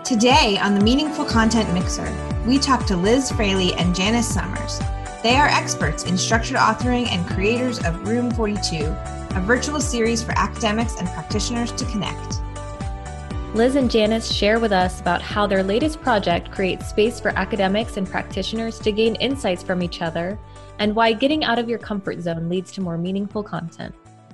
Today on the Meaningful Content Mixer, we talk to Liz Fraley and Janice Summers. They are experts in structured authoring and creators of Room 42, a virtual series for academics and practitioners to connect. Liz and Janice share with us about how their latest project creates space for academics and practitioners to gain insights from each other, and why getting out of your comfort zone leads to more meaningful content.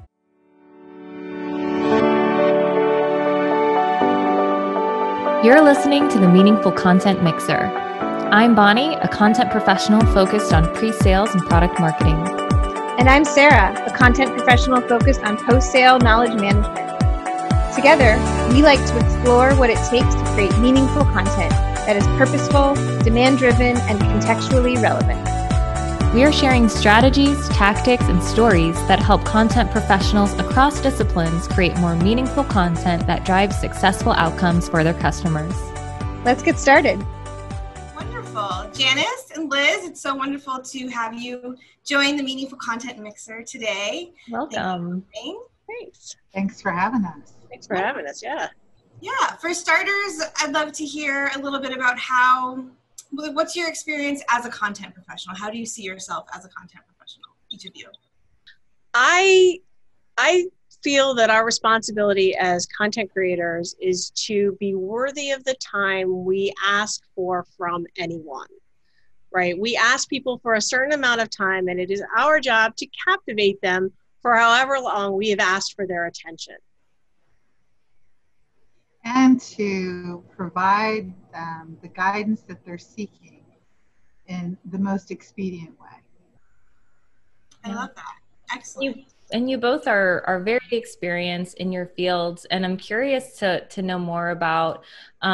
You're listening to the Meaningful Content Mixer. I'm Bonnie, a content professional focused on pre-sales and product marketing. And I'm Sarah, a content professional focused on post-sale knowledge management. Together, we like to explore what it takes to create meaningful content that is purposeful, demand-driven, and contextually relevant. We are sharing strategies, tactics, and stories that help content professionals across disciplines create more meaningful content that drives successful outcomes for their customers. Let's get started. Wonderful. Janice and Liz, it's so wonderful to have you join the Meaningful Content Mixer today. Welcome. Thanks. Thanks for having us. Thanks for having us, yeah. Yeah, for starters, I'd love to hear a little bit about what's your experience as a content professional? How do you see yourself as a content professional, each of you? I feel that our responsibility as content creators is to be worthy of the time we ask for from anyone, right? We ask people for a certain amount of time, and it is our job to captivate them for however long we have asked for their attention. And to provide them the guidance that they're seeking in the most expedient way. I love that. Excellent. You both are very experienced in your fields, and I'm curious to know more about,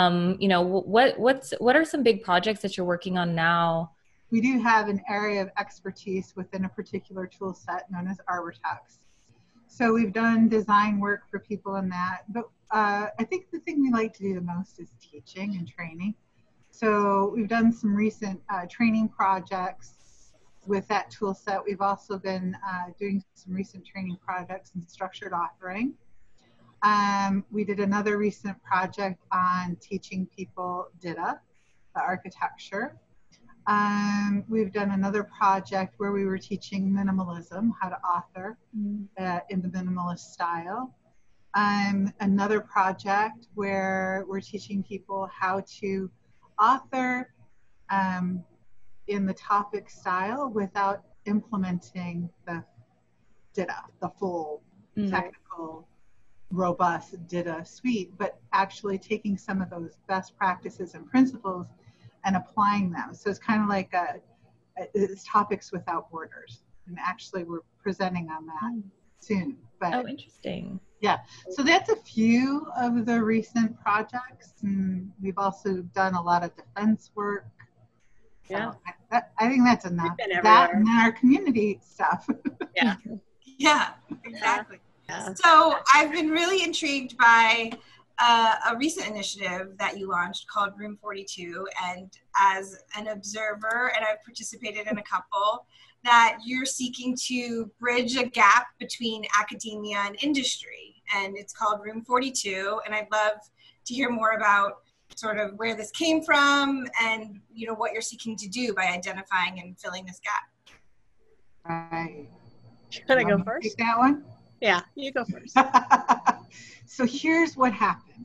what are some big projects that you're working on now? We do have an area of expertise within a particular tool set known as Arbortext. So we've done design work for people in that, but I think the thing we like to do the most is teaching and training. So we've done some recent training projects with that tool set. We've also been doing some recent training projects in structured authoring. We did another recent project on teaching people DITA, the architecture. We've done another project where we were teaching minimalism, how to author in the minimalist style. Another project where we're teaching people how to author in the topic style without implementing the DITA, the full technical, robust DITA suite, but actually taking some of those best practices and principles and applying them. So it's kind of like it's topics without borders. And actually we're presenting on that soon. But, interesting. Yeah, so that's a few of the recent projects. And we've also done a lot of defense work. Yeah. So I think that's enough. That and our community stuff. Yeah. Yeah, exactly. Yeah. So I've been really intrigued by a recent initiative that you launched called Room 42, and as an observer, and I've participated in a couple, that you're seeking to bridge a gap between academia and industry, and it's called Room 42, and I'd love to hear more about sort of where this came from and what you're seeking to do by identifying and filling this gap. Right. Should I go first? Take that one? Yeah, you go first. So here's what happened.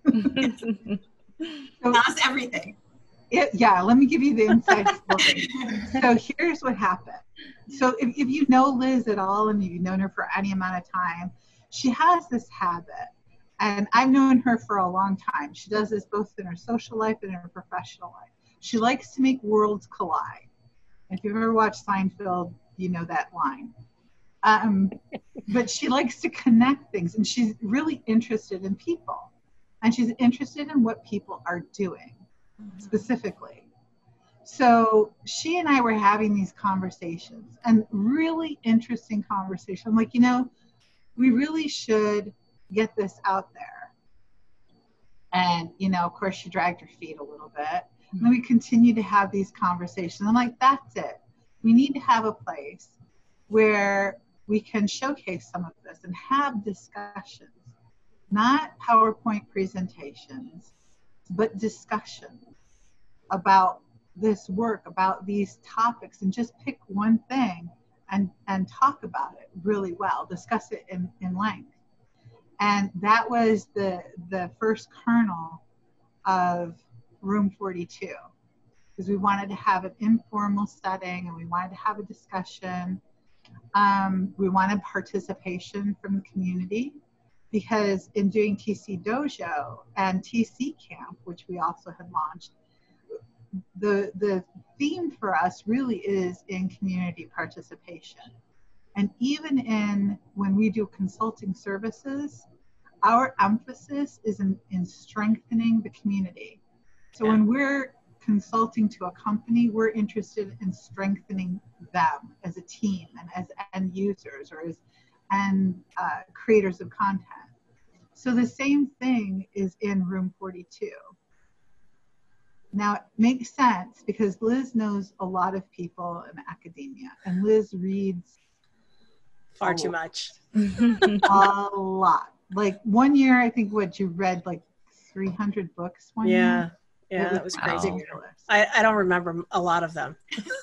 Tell us everything. Let me give you the inside story. So here's what happened. So if you know Liz at all, and you've known her for any amount of time, she has this habit. And I've known her for a long time. She does this both in her social life and in her professional life. She likes to make worlds collide. If you've ever watched Seinfeld, you know that line. But she likes to connect things, and she's really interested in people. And she's interested in what people are doing, specifically. So she and I were having these conversations, and really interesting conversations. I'm like, we really should get this out there. And, of course, she dragged her feet a little bit. And then we continue to have these conversations. I'm like, that's it. We need to have a place where we can showcase some of this and have discussions, not PowerPoint presentations, but discussion about this work, about these topics, and just pick one thing and talk about it really well, discuss it in length. And that was the first kernel of Room 42, because we wanted to have an informal setting and we wanted to have a discussion. We wanted participation from the community, because in doing TC Dojo and TC Camp, which we also had launched, the theme for us really is in community participation. And even when we do consulting services, our emphasis is in strengthening the community. So when we're consulting to a company, we're interested in strengthening them as a team and as end users or as creators of content. So the same thing is in Room 42. Now, it makes sense because Liz knows a lot of people in academia, and Liz reads far too much. A lot. Like one year, I think you read like 300 books one year. Yeah, that was crazy. Ridiculous. I don't remember a lot of them.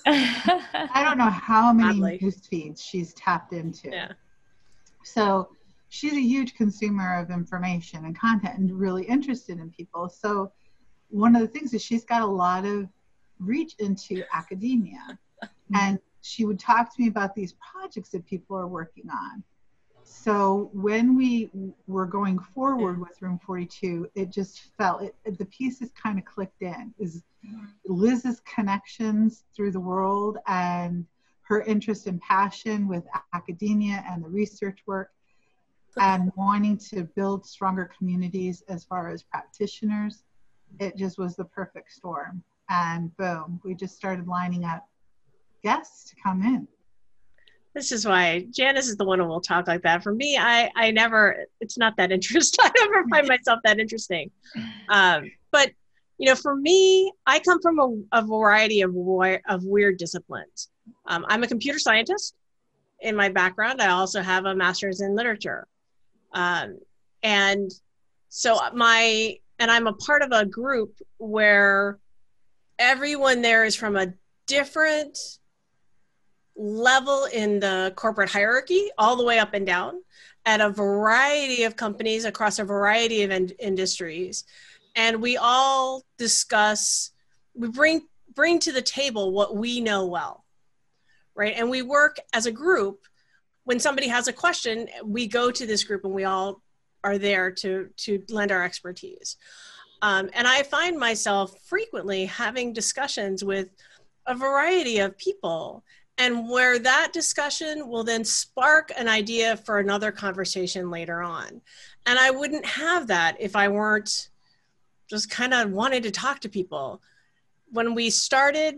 I don't know how many news feeds she's tapped into. Yeah. So she's a huge consumer of information and content and really interested in people. So one of the things is she's got a lot of reach into academia. And she would talk to me about these projects that people are working on. So when we were going forward with Room 42, it just felt, the pieces kind of clicked in. Is Liz's connections through the world and her interest and passion with academia and the research work and wanting to build stronger communities as far as practitioners. It just was the perfect storm. And boom, we just started lining up guests to come in. This is why Janice is the one who will talk like that. For me, I never, it's not that interesting. I never find myself that interesting. But, you know, for me, I come from a variety of weird disciplines. I'm a computer scientist in my background. I also have a master's in literature. And so I'm a part of a group where everyone there is from a different level in the corporate hierarchy, all the way up and down, at a variety of companies across a variety of industries. And we all discuss, we bring to the table what we know well, right? And we work as a group. When somebody has a question, we go to this group and we all are there to lend our expertise. And I find myself frequently having discussions with a variety of people, and where that discussion will then spark an idea for another conversation later on. And I wouldn't have that if I weren't just kind of wanting to talk to people. When we started,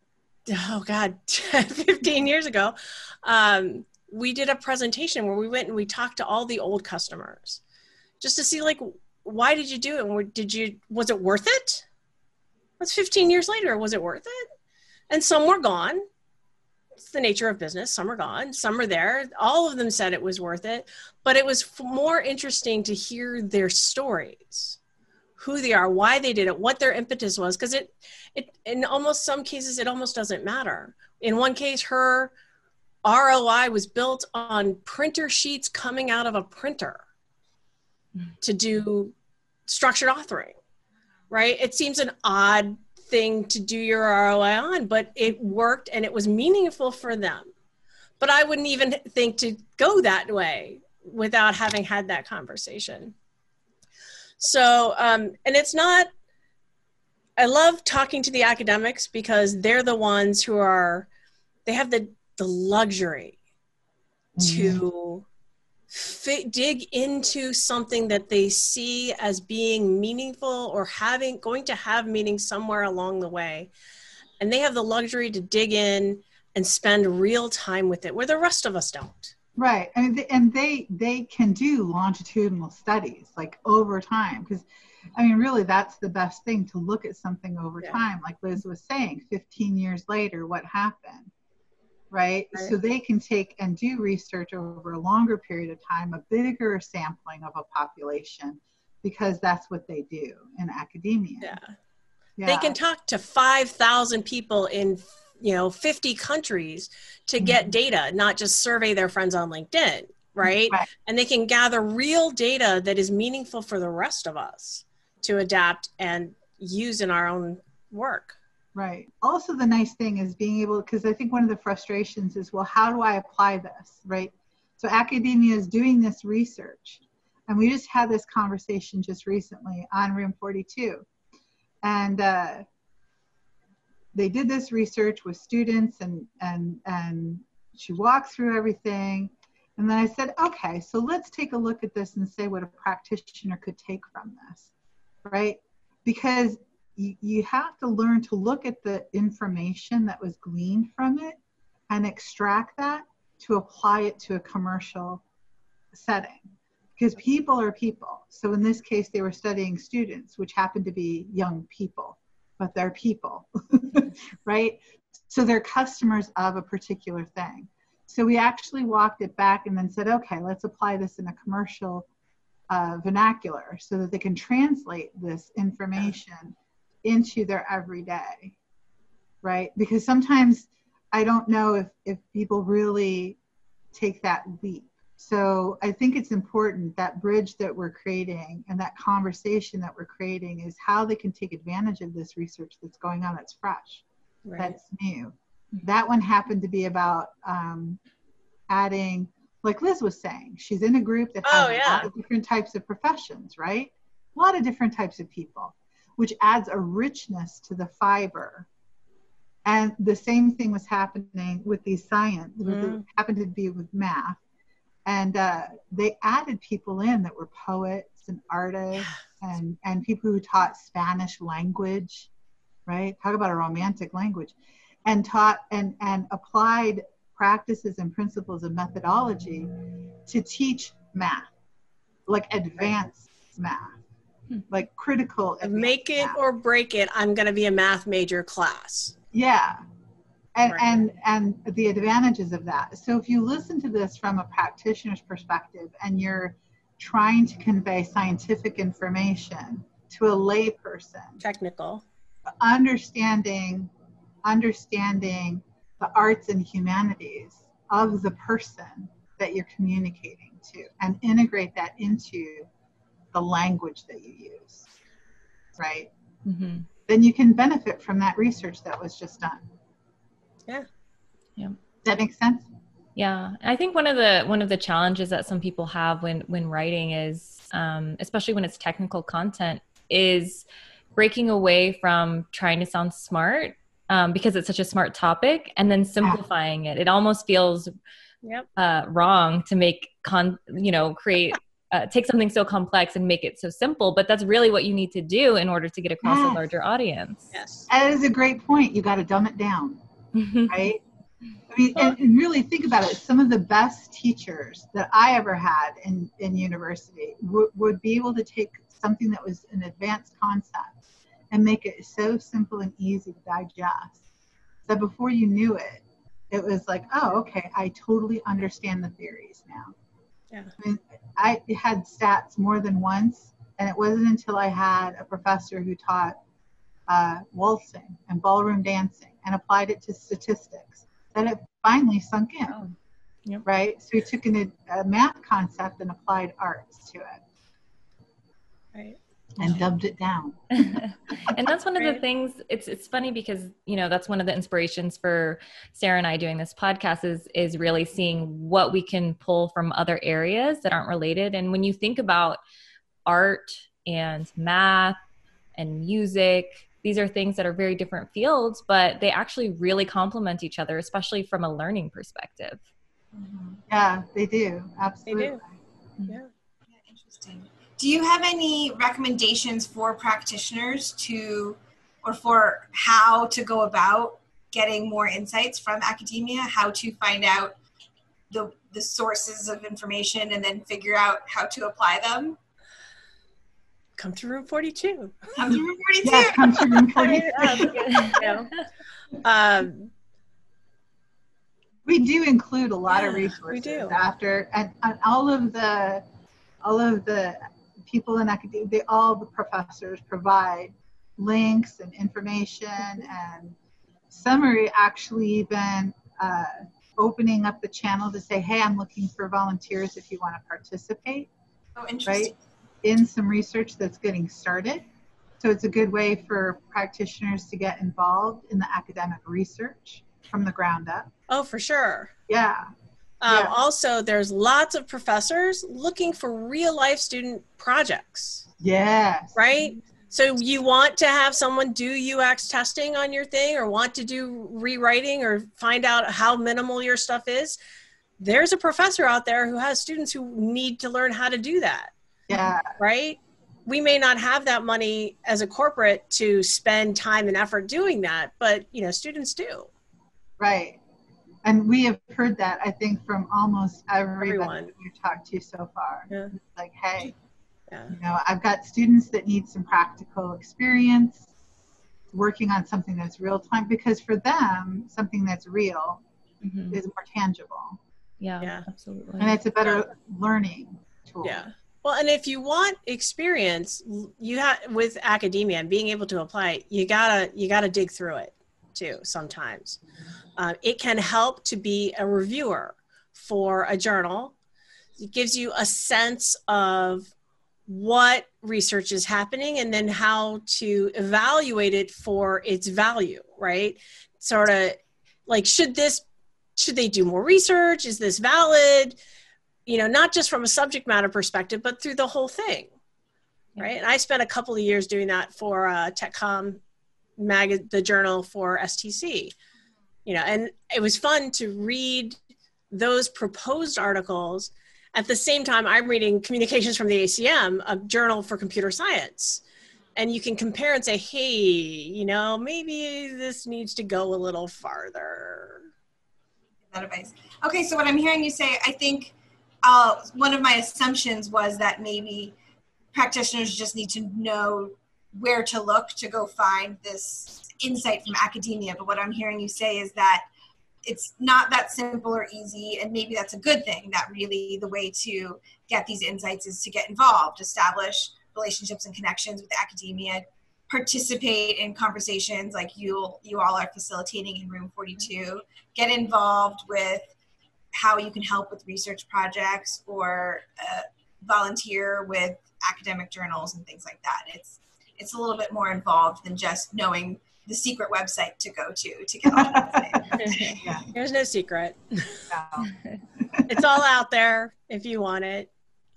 15 years ago, we did a presentation where we went and we talked to all the old customers just to see, like, why did you do it? Was it worth it? That's 15 years later. Was it worth it? And some were gone. It's the nature of business. Some are gone, some are there. All of them said it was worth it, but it was more interesting to hear their stories, who they are, why they did it, what their impetus was. Because it in almost some cases, it almost doesn't matter. In one case, her ROI was built on printer sheets coming out of a printer to do structured authoring, right? It seems an odd thing to do your ROI on, but it worked and it was meaningful for them. But I wouldn't even think to go that way without having had that conversation. So, and it's not, I love talking to the academics because they're the ones who they have the luxury to dig into something that they see as being meaningful or going to have meaning somewhere along the way. And they have the luxury to dig in and spend real time with it, where the rest of us don't. Right. And they can do longitudinal studies, like over time, because I mean, really, that's the best thing, to look at something over time. Like Liz was saying, 15 years later, what happened? Right? So they can take and do research over a longer period of time, a bigger sampling of a population, because that's what they do in academia. Yeah. They can talk to 5,000 people in 50 countries to get data, not just survey their friends on LinkedIn, right? And they can gather real data that is meaningful for the rest of us to adapt and use in our own work. Right. Also, the nice thing is being able, because I think one of the frustrations is, well, how do I apply this, right? So academia is doing this research. And we just had this conversation just recently on Room 42. And they did this research with students, and she walked through everything. And then I said, okay, so let's take a look at this and say what a practitioner could take from this, right? Because you have to learn to look at the information that was gleaned from it and extract that to apply it to a commercial setting. Because people are people. So in this case, they were studying students, which happened to be young people, but they're people, right? So they're customers of a particular thing. So we actually walked it back and then said, okay, let's apply this in a commercial vernacular so that they can translate this information into their everyday, right? Because sometimes I don't know if people really take that leap. So I think it's important that bridge that we're creating and that conversation that we're creating is how they can take advantage of this research that's going on, that's fresh, that's new. That one happened to be about adding, like Liz was saying, she's in a group that has a lot of different types of professions, right? A lot of different types of people, which adds a richness to the fiber. And the same thing was happening with these science, it happened to be with math. And they added people in that were poets and artists and people who taught Spanish language, right? Talk about a romantic language. And taught and applied practices and principles and methodology to teach math, like advanced math, like critical. Make it or break it, I'm going to be a math major class. Yeah. And the advantages of that. So if you listen to this from a practitioner's perspective and you're trying to convey scientific information to a lay person, technical, understanding the arts and humanities of the person that you're communicating to and integrate that into the language that you use, right? Mm-hmm. Then you can benefit from that research that was just done. Yeah. Does that make sense? Yeah. I think one of the challenges that some people have when writing is, especially when it's technical content, is breaking away from trying to sound smart because it's such a smart topic and then simplifying it. It almost feels wrong to make take something so complex and make it so simple, but that's really what you need to do in order to get across a larger audience. Yes. That is a great point. You got to dumb it down, right? I mean, and really think about it. Some of the best teachers that I ever had in university would be able to take something that was an advanced concept and make it so simple and easy to digest that before you knew it, it was like, oh, okay, I totally understand the theories now. Yeah. I mean, I had stats more than once, and it wasn't until I had a professor who taught waltzing and ballroom dancing and applied it to statistics that it finally sunk in, right? So he took a math concept and applied arts to it. Right. And dubbed it down. And that's one of the things, it's funny because, that's one of the inspirations for Sarah and I doing this podcast is really seeing what we can pull from other areas that aren't related. And when you think about art and math and music, these are things that are very different fields, but they actually really complement each other, especially from a learning perspective. Yeah, they do. Absolutely. They do. Yeah. Interesting. Do you have any recommendations for practitioners or for how to go about getting more insights from academia, how to find out the sources of information and then figure out how to apply them? Come to Room 42. Come to Room 42. Yeah, come to Room 42. We do include a lot of resources after, and all of the people in academia, all the professors provide links and information, and some are actually even opening up the channel to say, hey, I'm looking for volunteers if you want to participate. Oh, interesting. Right? In some research that's getting started. So it's a good way for practitioners to get involved in the academic research from the ground up. Oh, for sure. Yeah. Also, there's lots of professors looking for real life student projects. Yes. Right? So you want to have someone do UX testing on your thing, or want to do rewriting, or find out how minimal your stuff is. There's a professor out there who has students who need to learn how to do that. Yeah. Right? We may not have that money as a corporate to spend time and effort doing that, but students do. Right. And we have heard that, I think, from almost everyone we've talked to so far. Yeah. Like, hey, I've got students that need some practical experience working on something that's real time, because for them, something that's real is more tangible. Yeah, absolutely. And it's a better learning tool. Yeah. Well, and if you want experience, you have with academia and being able to apply it, you gotta dig through it too. Sometimes it can help to be a reviewer for a journal. It gives you a sense of what research is happening and then how to evaluate it for its value. Right? Sort of like, should they do more research? Is this valid? Not just from a subject matter perspective, but through the whole thing, right? And I spent a couple of years doing that for TechCom the journal for STC, and it was fun to read those proposed articles. At the same time, I'm reading Communications from the ACM, a journal for computer science. And you can compare and say, hey, maybe this needs to go a little farther. That advice. Okay, so what I'm hearing you say, I think, one of my assumptions was that maybe practitioners just need to know where to look to go find this insight from academia. But what I'm hearing you say is that it's not that simple or easy, and maybe that's a good thing, that really the way to get these insights is to get involved, establish relationships and connections with academia, participate in conversations like you all are facilitating in Room 42, get involved with how you can help with research projects, or volunteer with academic journals and things like that. It's a little bit more involved than just knowing the secret website to go to get all that. Yeah. There's no secret. No. It's all out there if you want it,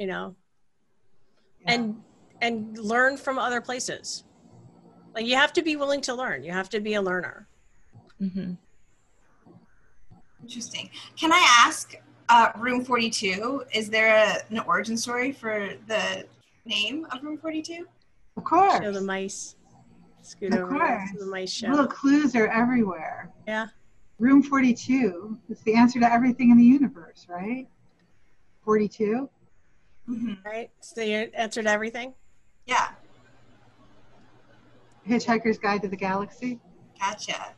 and learn from other places. Like, you have to be willing to learn. You have to be a learner. Mm-hmm. Interesting. Can I ask, Room 42, is there an origin story for the name of Room 42? Of course. Show the mice. Scoot of over course. To the mice show. Little clues are everywhere. Yeah. Room 42 is the answer to everything in the universe, right? 42? Mm-hmm. Right? It's the answer to everything? Yeah. Hitchhiker's Guide to the Galaxy? Gotcha.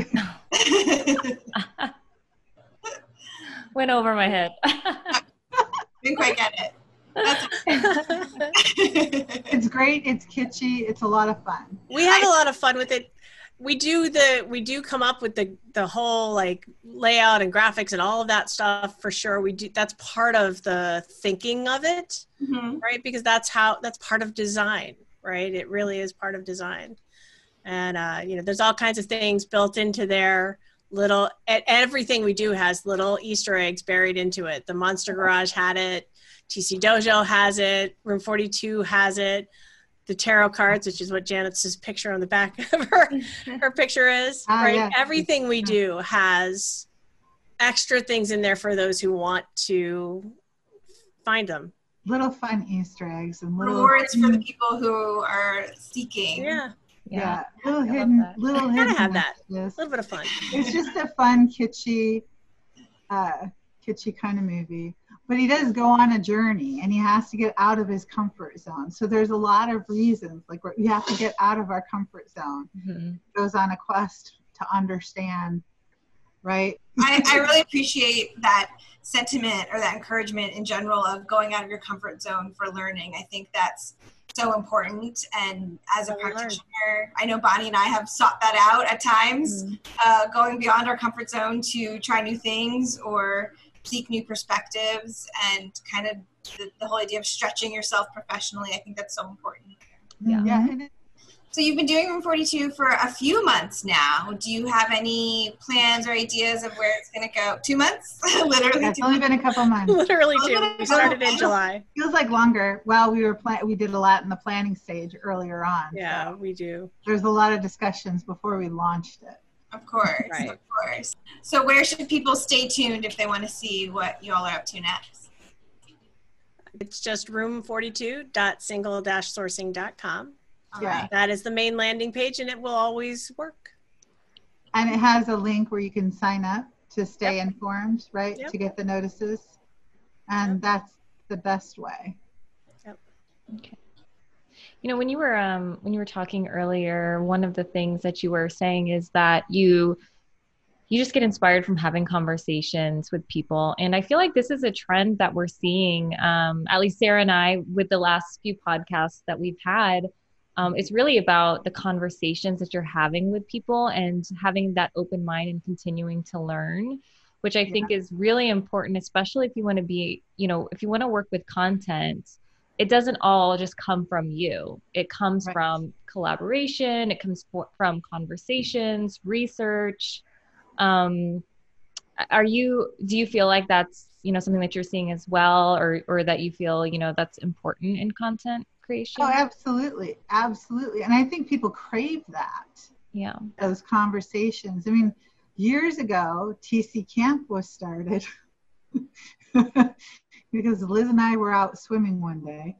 Went over my head. Didn't quite get it. It's great. It's kitschy. It's a lot of fun. We had a lot of fun with it. We do come up with the whole like layout and graphics and all of that stuff for sure. We do. That's part of the thinking of it, mm-hmm. right? Because that's part of design, right? It really is part of design. And there's all kinds of things built into there. Everything we do has little Easter eggs buried into it. The Monster Garage had it. TC Dojo has it. Room 42 has it. The tarot cards, which is what Janet's picture on the back of her picture is, right? Yeah. Everything we do has extra things in there for those who want to find them. Little fun Easter eggs and little rewards for the people who are seeking. Yeah. Little hidden. Gotta have that. A little bit of fun. It's just a fun, kitschy kind of movie. But he does go on a journey, and he has to get out of his comfort zone. So there's a lot of reasons, like we have to get out of our comfort zone. Mm-hmm. Goes on a quest to understand right? I really appreciate that sentiment or that encouragement in general of going out of your comfort zone for learning. I think that's so important. And as a practitioner, I know Bonnie and I have sought that out at times, going beyond our comfort zone to try new things or seek new perspectives, and kind of the whole idea of stretching yourself professionally. I think that's so important. Yeah. So you've been doing Room 42 for a few months now. Do you have any plans or ideas of where it's going to go? 2 months? Literally. It's only been a couple months. Literally 2. We started in July. Feels like longer. Well, we did a lot in the planning stage earlier on. Yeah, so we do. there's a lot of discussions before we launched it. Of course, Right. of course. So where should people stay tuned if they want to see what you all are up to next? It's just room42.single-sourcing.com. Yeah. That is the main landing page, and it will always work. And it has a link where you can sign up to stay informed, right? Yep. To get the notices. And that's the best way. Okay. You know, when you were talking earlier, one of the things that you were saying is that you just get inspired from having conversations with people. And I feel like this is a trend that we're seeing, at least Sarah and I, with the last few podcasts that we've had. It's really about the conversations that you're having with people and having that open mind and continuing to learn, which I think is really important, especially if you want to be, if you want to work with content. It doesn't all just come from you. It comes from collaboration. It comes from conversations, research. Do you feel like that's, something that you're seeing as well, or that you feel, that's important in content creation? Oh, absolutely. Absolutely. And I think people crave that. Yeah. Those conversations. I mean, years ago, TC Camp was started because Liz and I were out swimming one day.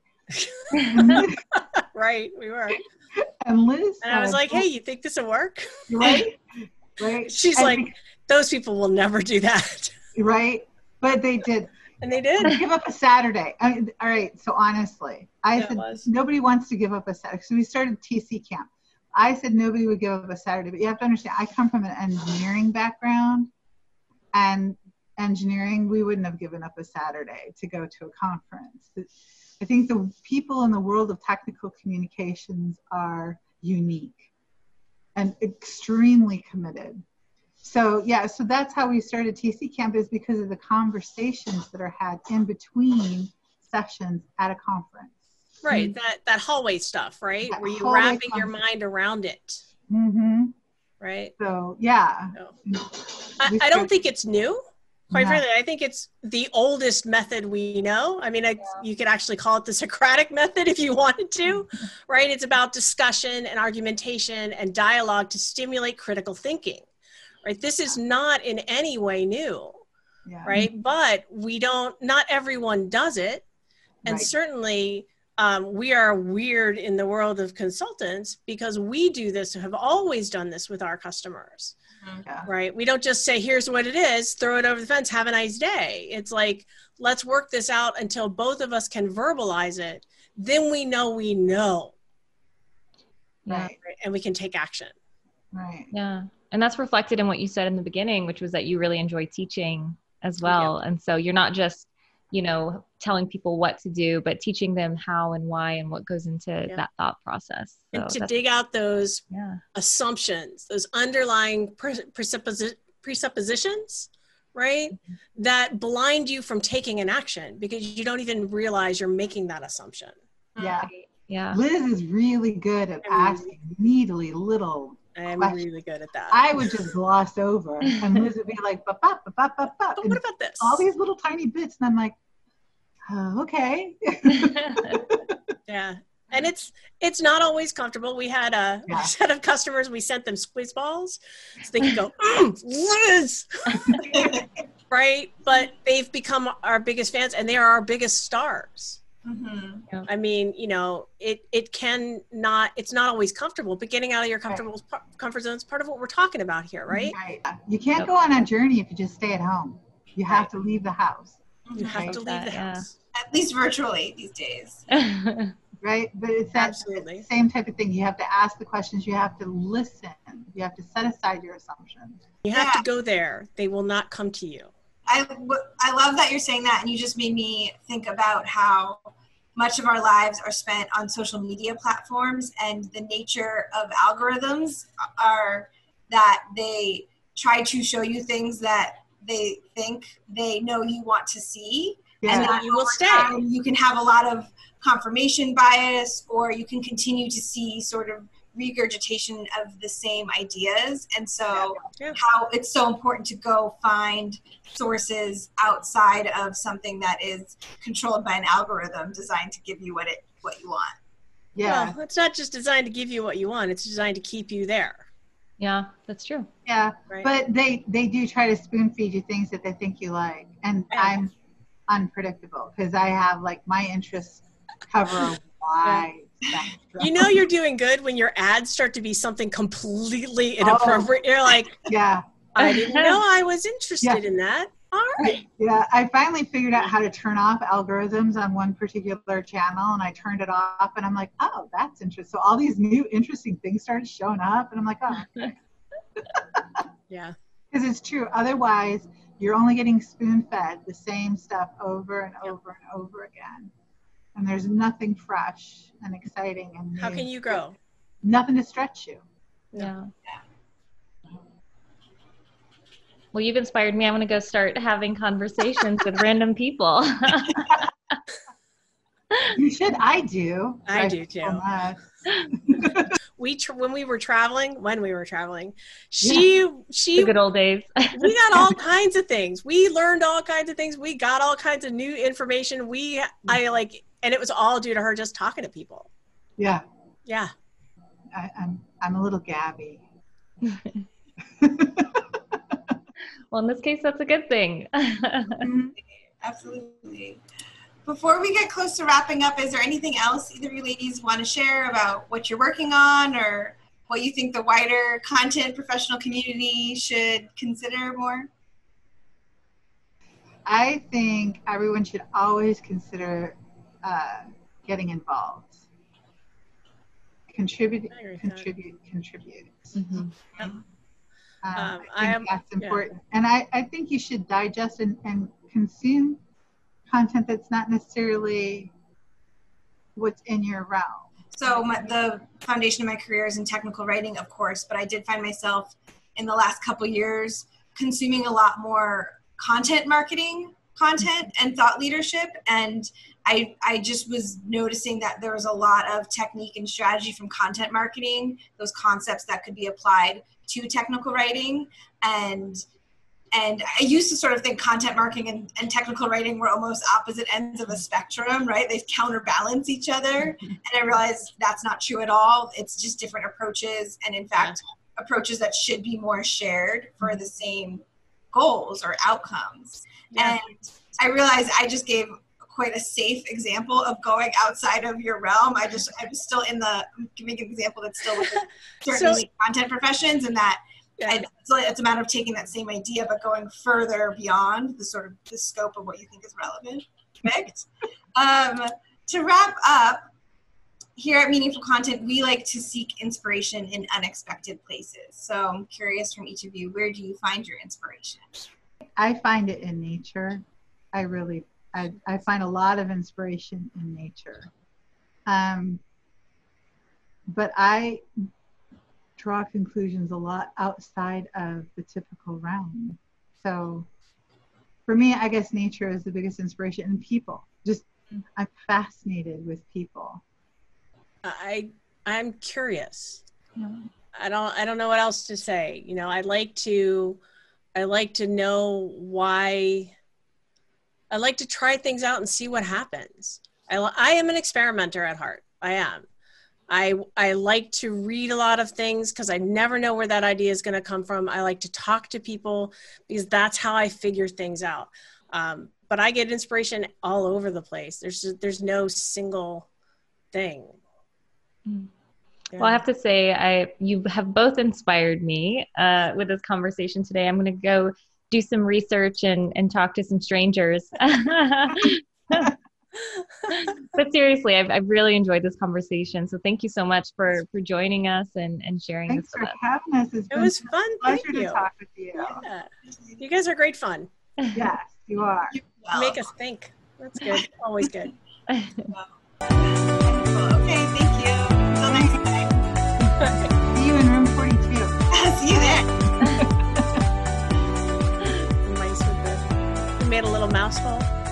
Right, we were. And Liz And I was like, hey, you think this will work? Right? Right. She's like, those people will never do that. Right. But they did. And they did. Give up a Saturday. All right. So honestly, I said nobody wants to give up a Saturday. So we started TC Camp. I said nobody would give up a Saturday, but you have to understand, I come from an engineering background, and engineering, we wouldn't have given up a Saturday to go to a conference. I think the people in the world of technical communications are unique and extremely committed. So so that's how we started TC Camp, is because of the conversations that are had in between sessions at a conference. Right, that hallway stuff, right? That where you're wrapping your mind around it. Mm-hmm. Right? So, yeah. I don't think it's new. Quite frankly, I think it's the oldest method we know. I mean, you could actually call it the Socratic method if you wanted to, right? It's about discussion and argumentation and dialogue to stimulate critical thinking, right? This is not in any way new, right? But not everyone does it. And certainly we are weird in the world of consultants because we do this, have always done this with our customers. Right? We don't just say, here's what it is, throw it over the fence, have a nice day. It's like, let's work this out until both of us can verbalize it. Then we know. Right. And we can take action. Right. Yeah. And that's reflected in what you said in the beginning, which was that you really enjoy teaching as well. And so you're not just, telling people what to do, but teaching them how and why and what goes into that thought process. So and to dig out those assumptions, those underlying presuppositions, right? That blind you from taking an action because you don't even realize you're making that assumption. Yeah. Yeah. Liz is really good at asking needly little I'm questions. really good at that. I would just gloss over, and Liz would be like, but what about this? All these little tiny bits, and I'm like, okay. Yeah. And it's not always comfortable. We had a set of customers, we sent them squeeze balls so they could go, Liz! Right? But they've become our biggest fans, and they are our biggest stars. Mm-hmm. Yeah. I mean, it's not always comfortable, but getting out of your comfort zone is part of what we're talking about here, right? Right. You can't go on a journey if you just stay at home. You have to leave the house. You have to leave the house. At least virtually these days. Right? But it's that Absolutely. same type of thing. You have to ask the questions. You have to listen. You have to set aside your assumptions. You have to go there. They will not come to you. I love that you're saying that, and you just made me think about how much of our lives are spent on social media platforms, and the nature of algorithms are that they try to show you things that they think they know you want to see. Yeah. And then you will stay. You can have a lot of confirmation bias, or you can continue to see sort of regurgitation of the same ideas. And so how it's so important to go find sources outside of something that is controlled by an algorithm designed to give you what you want. Yeah. Well, it's not just designed to give you what you want. It's designed to keep you there. Yeah, that's true. Yeah. Right. But they do try to spoon feed you things that they think you like. And I'm unpredictable because I have like my interests cover a wide spectrum. You know you're doing good when your ads start to be something completely inappropriate. You're like, yeah, I didn't know I was interested in that. All right. Yeah, I finally figured out how to turn off algorithms on one particular channel, and I turned it off, and I'm like, oh, that's interesting. So all these new interesting things started showing up, and I'm like, oh, okay. Yeah. Because it's true. Otherwise, you're only getting spoon-fed the same stuff over and over and over again. And there's nothing fresh and exciting and new. How can you grow? Nothing to stretch you. Yeah. Well, you've inspired me. I'm going to go start having conversations with random people. You should. I do. I do too. When we were traveling, she the good old days. We got all kinds of things. We learned all kinds of things. We got all kinds of new information. And it was all due to her just talking to people. Yeah. Yeah. I'm a little Gabby. Well, in this case, that's a good thing. Absolutely. Before we get close to wrapping up, is there anything else either of you ladies want to share about what you're working on or what you think the wider content professional community should consider more? I think everyone should always consider getting involved. Contribute. Mm-hmm. I think that's important. Yeah. And I think you should digest and consume content that's not necessarily what's in your realm. So the foundation of my career is in technical writing, of course, but I did find myself in the last couple years consuming a lot more content marketing content and thought leadership. And I just was noticing that there was a lot of technique and strategy from content marketing, those concepts that could be applied to technical writing. And I used to sort of think content marketing and technical writing were almost opposite ends of a spectrum, right? They counterbalance each other. And I realized that's not true at all. It's just different approaches. And in fact, approaches that should be more shared for the same goals or outcomes. Yeah. And I realized I just gave quite a safe example of going outside of your realm. I'm still giving an example that's still within certain content professions, and that it's a matter of taking that same idea but going further beyond the scope of what you think is relevant. Perfect. To wrap up, here at Meaningful Content, we like to seek inspiration in unexpected places. So I'm curious from each of you, where do you find your inspiration? I find it in nature. I find a lot of inspiration in nature. But I draw conclusions a lot outside of the typical realm. So for me, I guess nature is the biggest inspiration, and people. I'm fascinated with people. I'm curious. Yeah. I don't know what else to say. I like to know why. I like to try things out and see what happens. I am an experimenter at heart. I am. I like to read a lot of things because I never know where that idea is going to come from. I like to talk to people because that's how I figure things out. But I get inspiration all over the place. There's no single thing. Well, I have to say, you have both inspired me with this conversation today. I'm going to go do some research and talk to some strangers. But seriously, I've really enjoyed this conversation. So thank you so much for joining us and sharing Thanks this for with us. having us. It was fun. A pleasure Thank you. to talk with you. Yeah. You guys are great fun. Yes, you are. You make us think. That's good. Always good. Wonderful. Okay, thank you. Until next time. See you in room 42. See you there. Mice with the, we made a little mouse hole.